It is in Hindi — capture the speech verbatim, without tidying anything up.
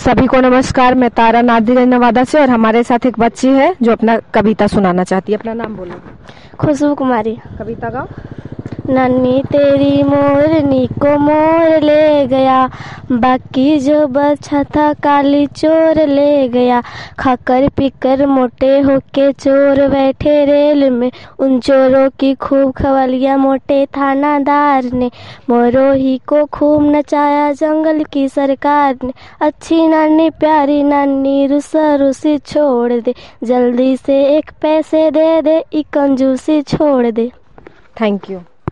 सभी को नमस्कार। मैं तारा नादिर नवादा से और हमारे साथ एक बच्ची है जो अपना कविता सुनाना चाहती है। अपना नाम बोलो। खुशबू कुमारी। कविता गाओ। नन्ही तेरी मोरनी को मोर ले गया, बाकी जो बचा था काली चोर ले गया। खाकर पीकर मोटे होके चोर बैठे रेल में, उन चोरों की खूब खवलिया मोटे थानादार ने। मोरोही को खूब नचाया जंगल की सरकार ने। अच्छी नानी प्यारी नानी रुसा रुसी छोड़ दे, जल्दी से एक पैसे दे दे, ई कंजूसी छोड़ दे। Thank you.